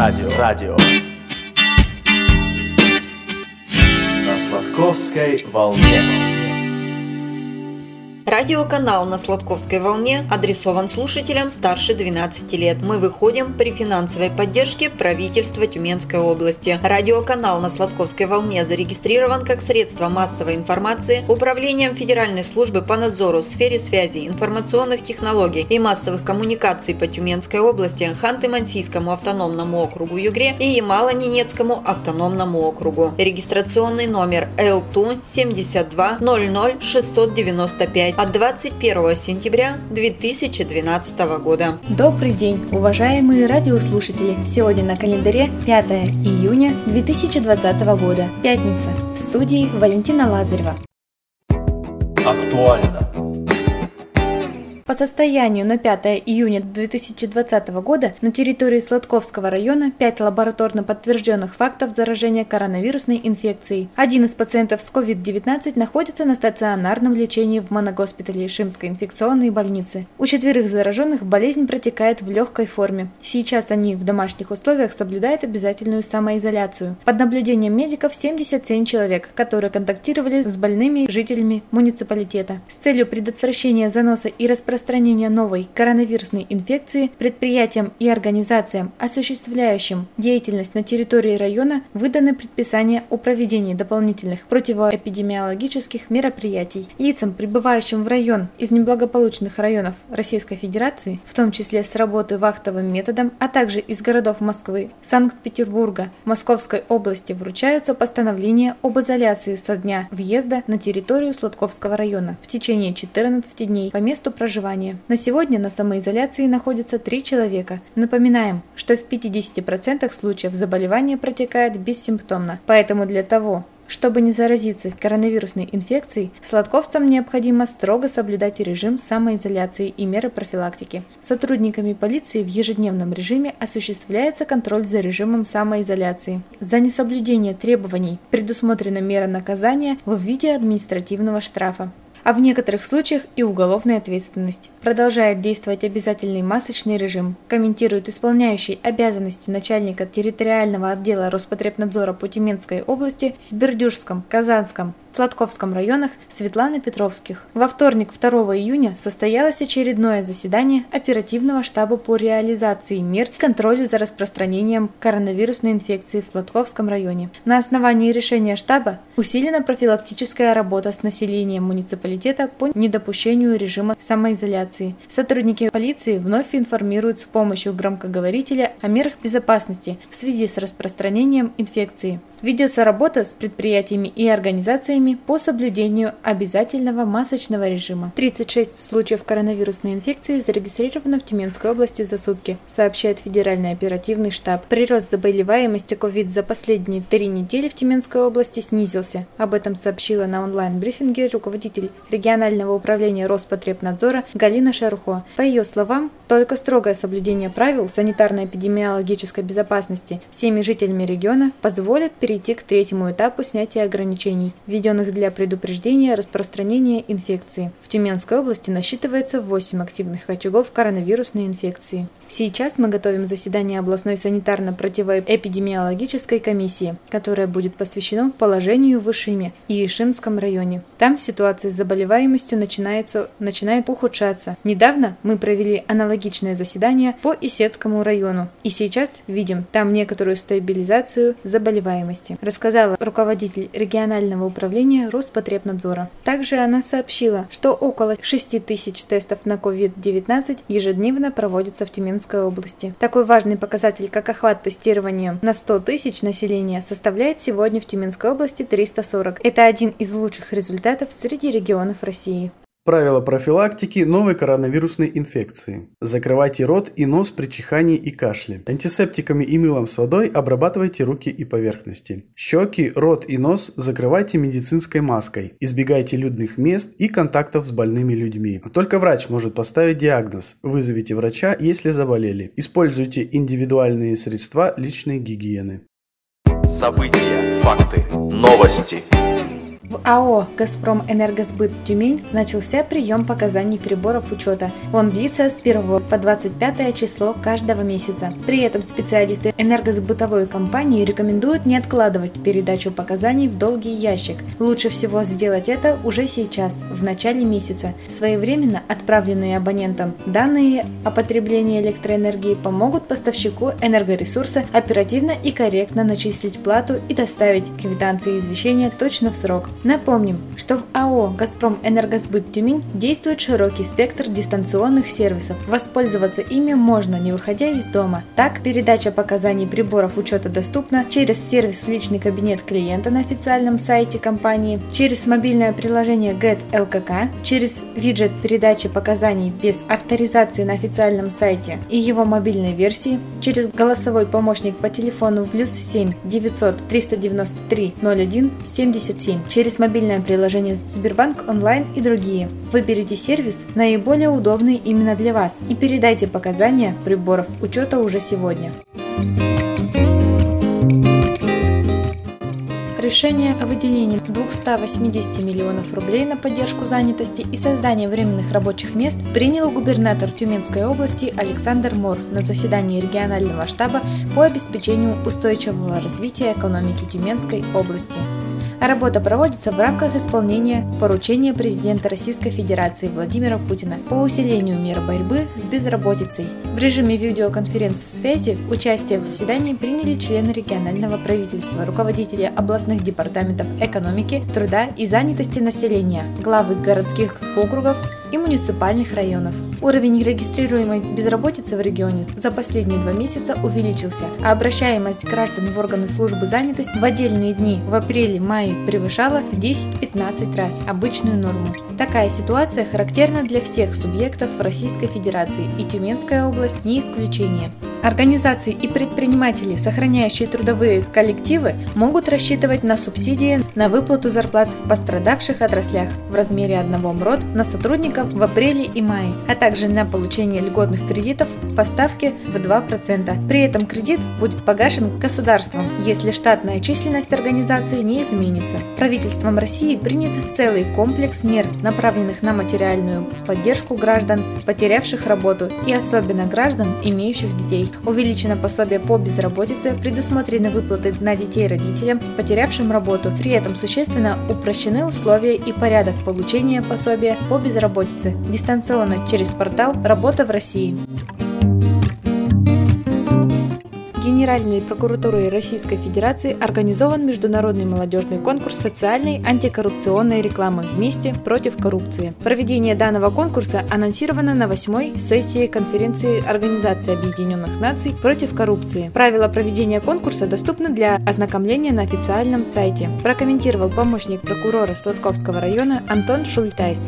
Радио. На Сладковской волне. Радиоканал на Сладковской волне адресован слушателям старше 12 лет. Мы выходим при финансовой поддержке правительства Тюменской области. Радиоканал на Сладковской волне зарегистрирован как средство массовой информации Управлением Федеральной службы по надзору в сфере связи, информационных технологий и массовых коммуникаций по Тюменской области, Ханты-Мансийскому автономному округу Югре и Ямало-Ненецкому автономному округу. Регистрационный номер ЛТУ 72 00 695 от 21 сентября 2012 года. Добрый день, уважаемые радиослушатели! Сегодня на календаре 5 июня 2020 года, пятница. В студии Валентина Лазарева. Актуально. По состоянию на 5 июня 2020 года на территории Сладковского района 5 лабораторно подтвержденных фактов заражения коронавирусной инфекцией. Один из пациентов с COVID-19 находится на стационарном лечении в моногоспитале Шимской инфекционной больницы. У 4 зараженных болезнь протекает в легкой форме. Сейчас они в домашних условиях соблюдают обязательную самоизоляцию. Под наблюдением медиков 77 человек, которые контактировали с больными жителями муниципалитета. С целью предотвращения заноса и распространения новой коронавирусной инфекции предприятиям и организациям, осуществляющим деятельность на территории района, выданы предписания о проведении дополнительных противоэпидемиологических мероприятий. Лицам, прибывающим в район из неблагополучных районов Российской Федерации, в том числе с работы вахтовым методом, а также из городов Москвы, Санкт-Петербурга, Московской области, вручаются постановления об изоляции со дня въезда на территорию Сладковского района в течение 14 дней по месту проживания. На сегодня на самоизоляции находится 3 человека. Напоминаем, что в 50% случаев заболевание протекает бессимптомно. Поэтому для того, чтобы не заразиться коронавирусной инфекцией, сладковцам необходимо строго соблюдать режим самоизоляции и меры профилактики. Сотрудниками полиции в ежедневном режиме осуществляется контроль за режимом самоизоляции. За несоблюдение требований предусмотрена мера наказания в виде административного штрафа, а в некоторых случаях и уголовной ответственности. Продолжает действовать обязательный масочный режим, комментирует исполняющий обязанности начальника территориального отдела Роспотребнадзора по Тюменской области в Бердюжском, Казанском, Сладковском районах Светлана Петровских. Во вторник, 2 июня, состоялось очередное заседание оперативного штаба по реализации мер и контролю за распространением коронавирусной инфекции в Сладковском районе. На основании решения штаба усилена профилактическая работа с населением муниципалитета по недопущению режима самоизоляции. Сотрудники полиции вновь информируют с помощью громкоговорителя о мерах безопасности в связи с распространением инфекции. Ведется работа с предприятиями и организациями по соблюдению обязательного масочного режима. 36 случаев коронавирусной инфекции зарегистрировано в Тюменской области за сутки, сообщает Федеральный оперативный штаб. Прирост заболеваемости COVID за последние 3 недели в Тюменской области снизился. Об этом сообщила на онлайн-брифинге руководитель регионального управления Роспотребнадзора Галина Шарухо. По ее словам, только строгое соблюдение правил санитарно-эпидемиологической безопасности всеми жителями региона позволит перейти к 3-му этапу снятия ограничений, введенных для предупреждения распространения инфекции. В Тюменской области насчитывается 8 активных очагов коронавирусной инфекции. Сейчас мы готовим заседание областной санитарно-противоэпидемиологической комиссии, которое будет посвящено положению в Ишиме и Ишимском районе. Там ситуация с заболеваемостью начинает ухудшаться. Недавно мы провели аналогичное заседание по Исетскому району, и сейчас видим там некоторую стабилизацию заболеваемости, рассказала руководитель регионального управления Роспотребнадзора. Также она сообщила, что около 6 тысяч тестов на COVID-19 ежедневно проводятся в Тюменской области. Такой важный показатель, как охват тестированием на 100 тысяч населения, составляет сегодня в Тюменской области 340. Это один из лучших результатов среди регионов России. Правила профилактики новой коронавирусной инфекции. Закрывайте рот и нос при чихании и кашле. Антисептиками и мылом с водой обрабатывайте руки и поверхности. Щеки, рот и нос закрывайте медицинской маской. Избегайте людных мест и контактов с больными людьми. Только врач может поставить диагноз. Вызовите врача, если заболели. Используйте индивидуальные средства личной гигиены. События, факты, новости. В АО «Газпром Энергосбыт Тюмень» начался прием показаний приборов учета. Он длится с 1 по 25 число каждого месяца. При этом специалисты энергосбытовой компании рекомендуют не откладывать передачу показаний в долгий ящик. Лучше всего сделать это уже сейчас, в начале месяца. Своевременно отправленные абонентам данные о потреблении электроэнергии помогут поставщику энергоресурса оперативно и корректно начислить плату и доставить квитанции извещения точно в срок. Напомним, что в АО «Газпром Энергосбыт Тюмень» действует широкий спектр дистанционных сервисов. Воспользоваться ими можно, не выходя из дома. Так, передача показаний приборов учета доступна через сервис в личный кабинет клиента на официальном сайте компании, через мобильное приложение GET ЛКК, через виджет передачи показаний без авторизации на официальном сайте и его мобильной версии, через голосовой помощник по телефону +7 900 393 01 77, через мобильное приложение Сбербанк онлайн и другие. Выберите сервис, наиболее удобный именно для вас, и передайте показания приборов учета уже сегодня. Решение о выделении 280 миллионов рублей на поддержку занятости и создание временных рабочих мест принял губернатор Тюменской области Александр Мор на заседании регионального штаба по обеспечению устойчивого развития экономики Тюменской области. Работа проводится в рамках исполнения поручения президента Российской Федерации Владимира Путина по усилению мер борьбы с безработицей. В режиме видеоконференц-связи участие в заседании приняли члены регионального правительства, руководители областных департаментов экономики, труда и занятости населения, главы городских округов и муниципальных районов. Уровень регистрируемой безработицы в регионе за последние 2 месяца увеличился, а обращаемость граждан в органы службы занятости в отдельные дни в апреле-мае превышала в 10-15 раз обычную норму. Такая ситуация характерна для всех субъектов Российской Федерации, и Тюменская область не исключение. Организации и предприниматели, сохраняющие трудовые коллективы, могут рассчитывать на субсидии на выплату зарплат в пострадавших отраслях в размере 1 МРОТ на сотрудников в апреле и мае, а также на получение льготных кредитов по ставке в 2%. При этом кредит будет погашен государством, если штатная численность организации не изменится. Правительством России принят целый комплекс мер, направленных на материальную поддержку граждан, потерявших работу, и особенно граждан, имеющих детей. Увеличено пособие по безработице, предусмотрены выплаты на детей родителям, потерявшим работу. При этом существенно упрощены условия и порядок получения пособия по безработице дистанционно через портал «Работа в России». Генеральной прокуратурой Российской Федерации организован международный молодежный конкурс социальной антикоррупционной рекламы «Вместе против коррупции». Проведение данного конкурса анонсировано на 8-й сессии конференции Организации Объединенных Наций против коррупции. Правила проведения конкурса доступны для ознакомления на официальном сайте, прокомментировал помощник прокурора Сладковского района Антон Шультайс.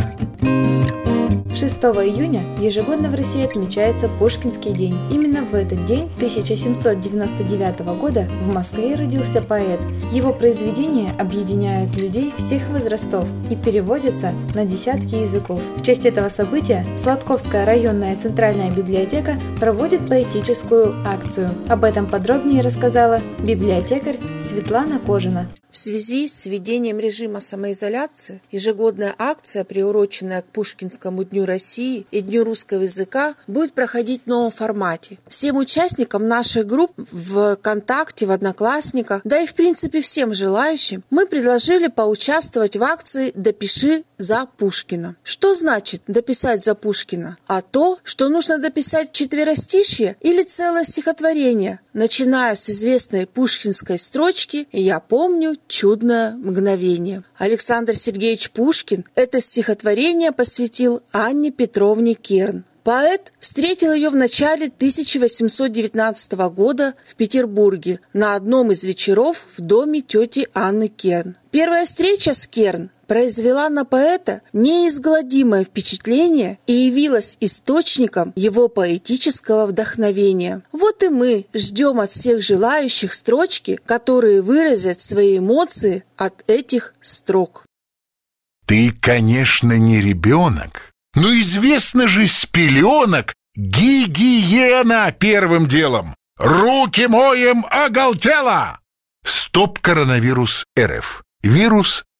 6 июня ежегодно в России отмечается Пушкинский день. Именно в этот день 1799 года в Москве родился поэт. Его произведения объединяют людей всех возрастов и переводятся на десятки языков. В честь этого события Сладковская районная центральная библиотека проводит поэтическую акцию. Об этом подробнее рассказала библиотекарь Светлана Кожина. В связи с введением режима самоизоляции ежегодная акция, приуроченная к Пушкинскому дню России и Дню русского языка, будет проходить в новом формате. Всем участникам наших групп в ВКонтакте, в Одноклассниках, да и в принципе всем желающим, мы предложили поучаствовать в акции «Допиши за Пушкина». Что значит дописать за Пушкина? А то, что нужно дописать четверостишье или целое стихотворение, начиная с известной пушкинской строчки «Я помню чудное мгновение». Александр Сергеевич Пушкин это стихотворение посвятил Анне Петровне Керн. Поэт встретил ее в начале 1819 года в Петербурге на одном из вечеров в доме тети Анны Керн. Первая встреча с Керн произвела на поэта неизгладимое впечатление и явилась источником его поэтического вдохновения. Вот и мы ждем от всех желающих строчки, которые выразят свои эмоции от этих строк. Ты, конечно, не ребенок, но известно же с пеленок гигиена первым делом. Руки моем оголтело! Стоп коронавирус РФ. Вирус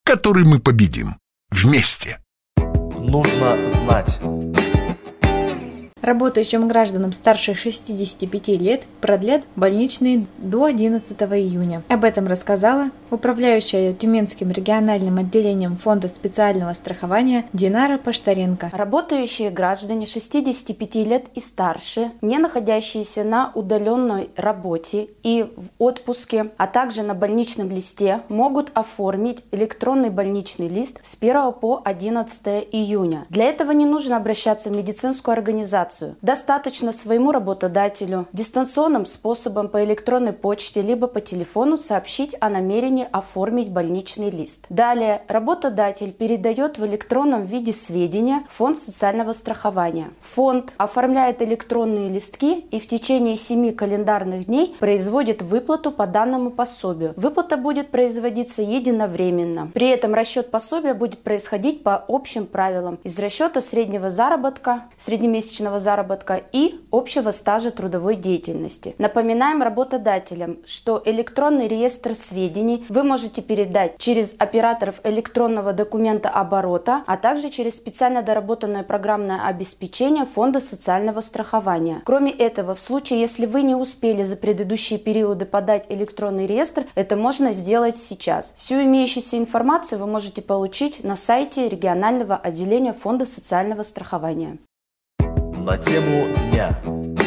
который мы победим. Вместе. Нужно знать. Работающим гражданам старше 65 лет продлят больничные до 11 июня. Об этом рассказала управляющая Тюменским региональным отделением Фонда специального страхования Динара Паштаренко. Работающие граждане 65 лет и старше, не находящиеся на удаленной работе и в отпуске, а также на больничном листе, могут оформить электронный больничный лист с 1 по 11 июня. Для этого не нужно обращаться в медицинскую организацию. Достаточно своему работодателю дистанционным способом по электронной почте либо по телефону сообщить о намерении оформить больничный лист. Далее работодатель передает в электронном виде сведения в Фонд социального страхования. Фонд оформляет электронные листки и в течение 7 календарных дней производит выплату по данному пособию. Выплата будет производиться единовременно. При этом расчет пособия будет происходить по общим правилам из расчета среднего заработка, среднемесячного заработка и общего стажа трудовой деятельности. Напоминаем работодателям, что электронный реестр сведений вы можете передать через операторов электронного документа оборота, а также через специально доработанное программное обеспечение Фонда социального страхования. Кроме этого, в случае, если вы не успели за предыдущие периоды подать электронный реестр, это можно сделать сейчас. Всю имеющуюся информацию вы можете получить на сайте регионального отделения Фонда социального страхования. На тему дня.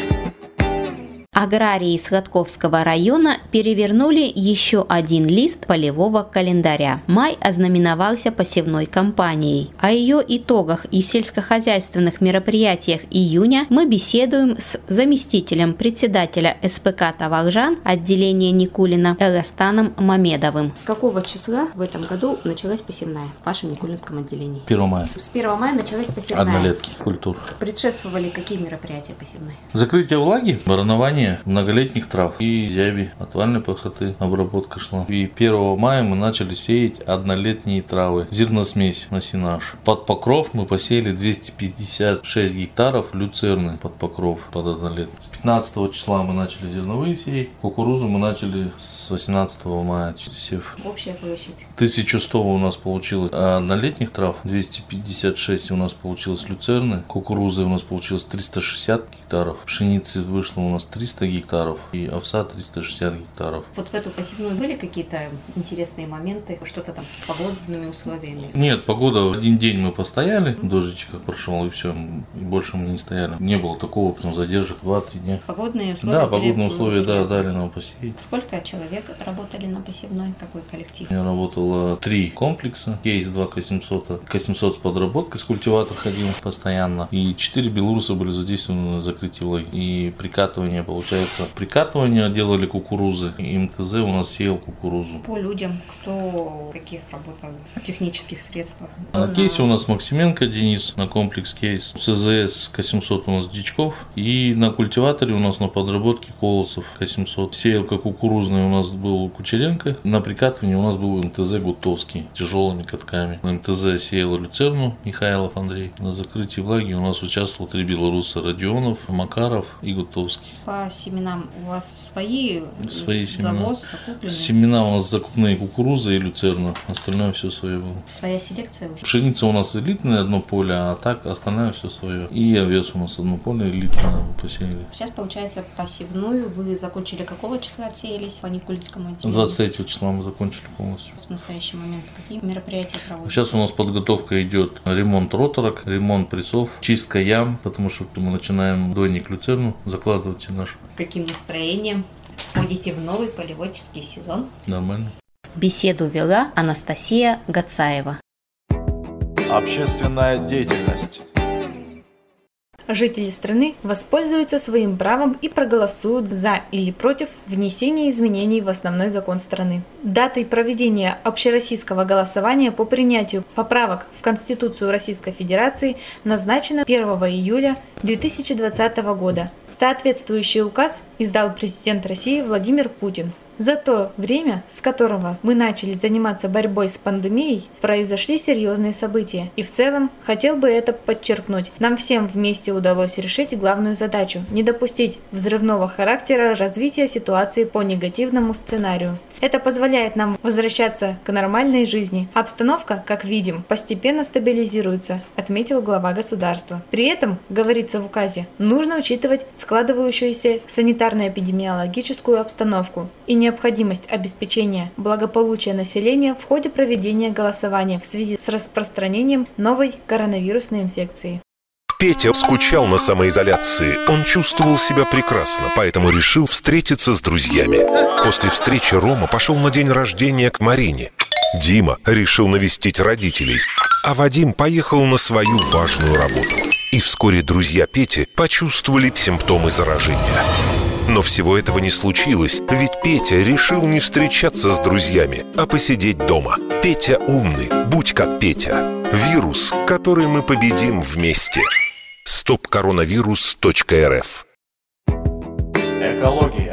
Аграрии Сладковского района перевернули еще один лист полевого календаря. Май ознаменовался посевной кампанией. О ее итогах и сельскохозяйственных мероприятиях июня мы беседуем с заместителем председателя СПК «Таваржан» отделения Никулина Эластаном Мамедовым. С какого числа в этом году началась посевная в вашем Никулинском отделении? 1 мая. С 1 мая началась посевная. Однолетки, культур. Предшествовали какие мероприятия посевной? Закрытие влаги, баранование многолетних трав и зяби, отвальной пахоты, обработка шла. И 1 мая мы начали сеять однолетние травы, зерносмесь на сенаж. Под покров мы посеяли 256 гектаров люцерны под покров, под однолет. С 15 числа мы начали зерновые сеять, кукурузу мы начали с 18 мая сев. Общая площадь? 1100 у нас получилось однолетних трав, 256 у нас получилось люцерны, кукурузы у нас получилось 360 гектаров, пшеницы вышло у нас 300 гектаров и овса 360 гектаров. Вот в эту посевную были какие-то интересные моменты, что-то там с погодными условиями? Нет, погода, один день мы постояли, дождичек прошел и все, больше мы не стояли. Не было такого, потом задержек 2-3 дня. Погодные условия? Да, погодные условия, да, дали нам посеять. Сколько человек работали на посевной? Какой коллектив? Я работал 3 комплекса, кейс 2 К700, К700 с подработкой, с культиватор ходил постоянно, и 4 белоруса были задействованы на закрытии влаги. И прикатывание, получается, прикатывание делали кукурузы, и МТЗ у нас сеял кукурузу. По людям, кто каких работал в технических средствах? На кейсе у нас Максименко Денис, на комплекс кейс, СЗС К700 у нас Дичков, и на культиваторе у нас на подработке Колосов К700. Сеялка кукурузная у нас был Кучеренко, на прикатывании у нас был МТЗ Гутовский, тяжелыми катками. На МТЗ сеял люцерну Михайлов Андрей. На закрытии влаги у нас участвовал 3 белоруса: Родионов, Макаров и Гутовский. По семенам у вас свои семена. Завоз, закупленные? Семена у нас закупные кукуруза и люцерна, остальное все свое было. Своя селекция уже? Пшеница у нас элитная, одно поле, а так остальное все свое. И овес у нас одно поле элитное посеяли. Сейчас, получается, посевную вы закончили какого числа отсеялись по Никулинскому отделению? 23 числа мы закончили полностью. В настоящий момент какие мероприятия проводятся? Сейчас у нас подготовка идет: ремонт роторок, ремонт прессов, чистка ям, потому что мы начинаем дойник люцерну закладывать в наш. Каким настроением входите в новый полеводческий сезон? Нормально. Беседу вела Анастасия Гацаева. Общественная деятельность. Жители страны воспользуются своим правом и проголосуют за или против внесения изменений в основной закон страны. Датой проведения общероссийского голосования по принятию поправок в Конституцию Российской Федерации назначена 1 июля 2020 года. Соответствующий указ издал президент России Владимир Путин. За то время, с которого мы начали заниматься борьбой с пандемией, произошли серьезные события. И в целом, хотел бы это подчеркнуть, нам всем вместе удалось решить главную задачу – не допустить взрывного характера развития ситуации по негативному сценарию. Это позволяет нам возвращаться к нормальной жизни. Обстановка, как видим, постепенно стабилизируется, отметил глава государства. При этом, говорится в указе, нужно учитывать складывающуюся санитарно-эпидемиологическую обстановку и необходимость обеспечения благополучия населения в ходе проведения голосования в связи с распространением новой коронавирусной инфекции. Петя скучал на самоизоляции. Он чувствовал себя прекрасно, поэтому решил встретиться с друзьями. После встречи Рома пошел на день рождения к Марине. Дима решил навестить родителей, а Вадим поехал на свою важную работу. И вскоре друзья Пети почувствовали симптомы заражения. Но всего этого не случилось, ведь Петя решил не встречаться с друзьями, а посидеть дома. Петя умный, будь как Петя. Вирус, который мы победим вместе. stopcoronavirus.rf. Экология.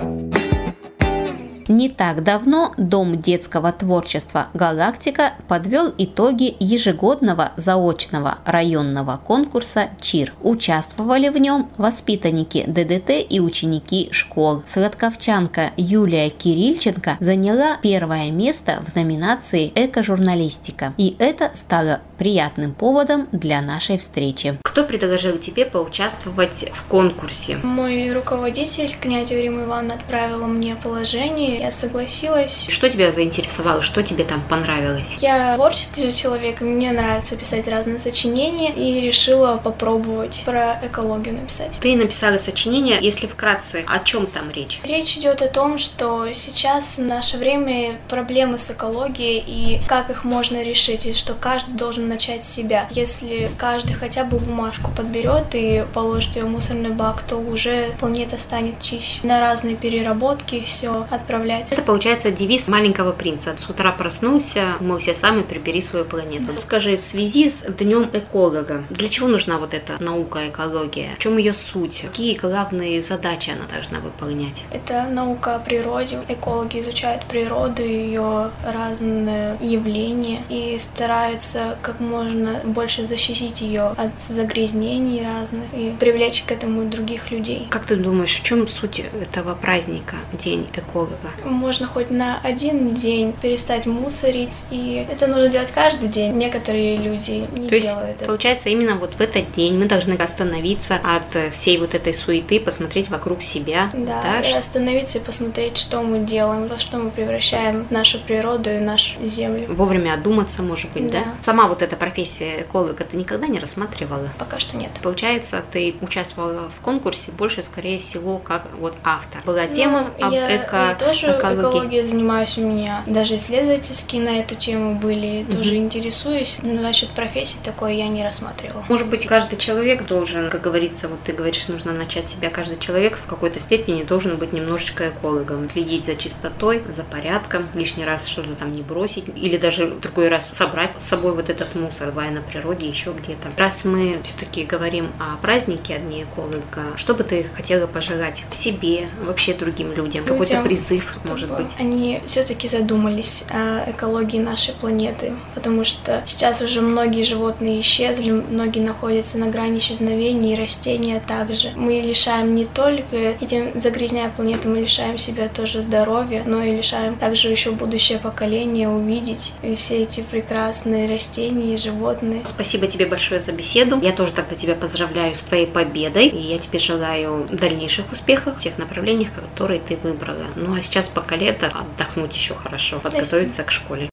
Не так давно Дом детского творчества «Галактика» подвел итоги ежегодного заочного районного конкурса ЧИР. Участвовали в нем воспитанники ДДТ и ученики школ. Сладковчанка Юлия Кирильченко заняла первое место в номинации «Эко-журналистика». И это стало приятным поводом для нашей встречи. Кто предложил тебе поучаствовать в конкурсе? Мой руководитель, князева Рима Ивановна, отправила мне положение. Я согласилась. Что тебя заинтересовало? Что тебе там понравилось? Я творческий же человек, мне нравится писать разные сочинения, и решила попробовать про экологию написать. Ты написала сочинение, если вкратце, о чем там речь? Речь идет о том, что сейчас в наше время проблемы с экологией и как их можно решить, и что каждый должен начать с себя. Если каждый хотя бы бумажку подберет и положит ее в мусорный бак, то уже планета станет чище. На разные переработки все отправлять. Это получается девиз маленького принца. С утра проснулся, умылся сам и прибери свою планету. Скажи, в связи с Днем эколога, для чего нужна вот эта наука экология? В чем ее суть? Какие главные задачи она должна выполнять? Это наука о природе. Экологи изучают природу, ее разные явления и стараются как можно больше защитить ее от загрязнений разных и привлечь к этому других людей. Как ты думаешь, в чем суть этого праздника, День эколога? Можно хоть на один день перестать мусорить, и это нужно делать каждый день. Некоторые люди не делают это. Получается, именно вот в этот день мы должны остановиться от всей вот этой суеты, посмотреть вокруг себя. Да, и остановиться и посмотреть, что мы делаем, во что мы превращаем нашу природу и нашу землю. Вовремя одуматься, может быть, да? Сама вот эта профессия эколога ты никогда не рассматривала? Пока что нет. Получается, ты участвовала в конкурсе больше, скорее всего, как вот автор. Была тема об я тоже экологией занимаюсь, у меня даже исследовательские на эту тему были, тоже интересуюсь, но насчет профессии такой я не рассматривала. Может быть, каждый человек должен, как говорится, вот ты говоришь, нужно начать с себя, каждый человек в какой-то степени должен быть немножечко экологом, следить за чистотой, за порядком, лишний раз что-то там не бросить, или даже в другой раз собрать с собой вот этот мусор, бывая на природе, еще где-то. Раз мы все-таки говорим о празднике Дня эколога, что бы ты хотела пожелать себе, вообще другим людям? Какой-то призыв, может быть? Они все-таки задумались о экологии нашей планеты, потому что сейчас уже многие животные исчезли, многие находятся на грани исчезновения, и растения также. Мы лишаем не только этим, загрязняя планету, мы лишаем себя тоже здоровья, но и лишаем также еще будущее поколение увидеть и все эти прекрасные растения и животные. Спасибо тебе большое за беседу. Я тоже тогда тебя поздравляю с твоей победой, и я тебе желаю дальнейших успехов в тех направлениях, которые ты выбрала. Ну а сейчас пока лето, отдохнуть еще хорошо, подготовиться к школе.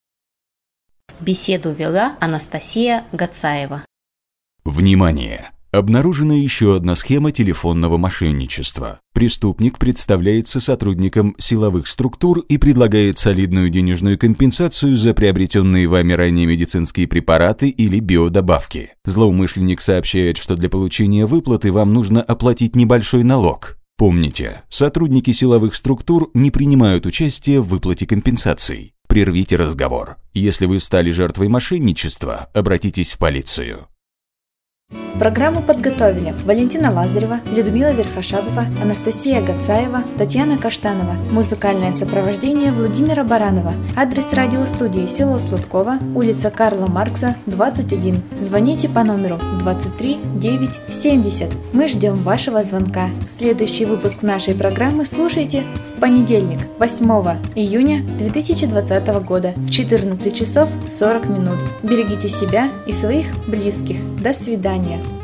Беседу вела Анастасия Гацаева. Внимание! Обнаружена еще одна схема телефонного мошенничества. Преступник представляется сотрудником силовых структур и предлагает солидную денежную компенсацию за приобретенные вами ранее медицинские препараты или биодобавки. Злоумышленник сообщает, что для получения выплаты вам нужно оплатить небольшой налог. Помните, сотрудники силовых структур не принимают участие в выплате компенсаций. Прервите разговор. Если вы стали жертвой мошенничества, обратитесь в полицию. Программу подготовили Валентина Лазарева, Людмила Верхошапова, Анастасия Гацаева, Татьяна Каштанова. Музыкальное сопровождение Владимира Баранова. Адрес радиостудии: село Сладково, улица Карла Маркса, 21. Звоните по номеру 23 9 70. Мы ждем вашего звонка. Следующий выпуск нашей программы слушайте в понедельник, 8 июня 2020 года в 14 часов 40 минут. Берегите себя и своих близких. До свидания.